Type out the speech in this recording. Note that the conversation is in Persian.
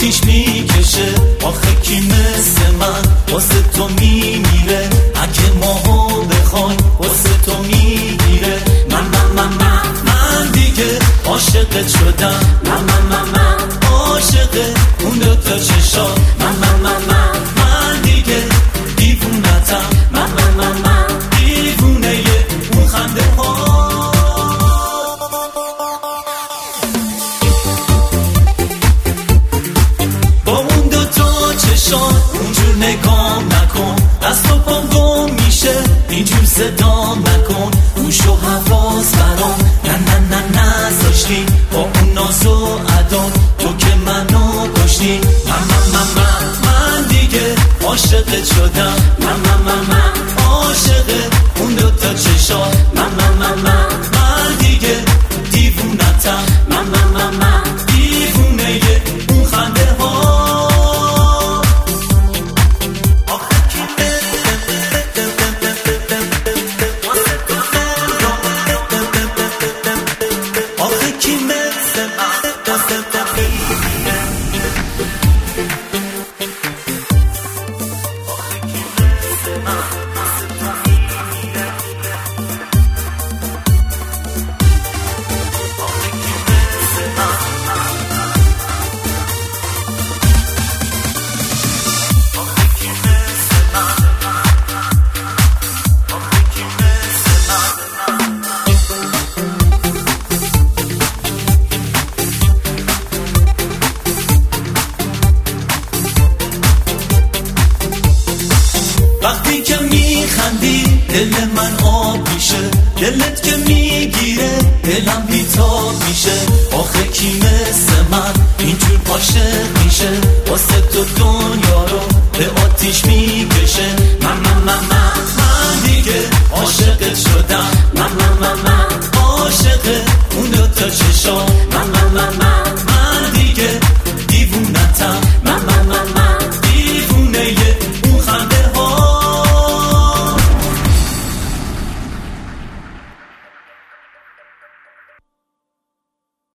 آتیش میکشه. آخه کی مثل من واسه تو میمیره؟ اگه ماها بخوای واسه تو میگیره. من دیگه عاشقت شدم. من عاشق اون دوتا چشات. من دیگه دیوونتم. من دیوونه اون خنده ها. با اون دوتا چشات اونجور نگام نکن. دست و پام گم میشه اینجور صدا نکن. گوش و حواس برام نه نذاشتی. با اون ناز و عدا تو که منو کشتی. من دیگه عاشقت شدم. من عاشق اون دوتا چشات. من دیگه دیوونتم. من دیوونه اون خنده ها. وقتی که میخندی دل من آب میشه. دلت که میگیره دلم بیتاب میشه. آخه کی مثل من اینجور عاشق میشه؟ واسه تو دنیا رو به آتیش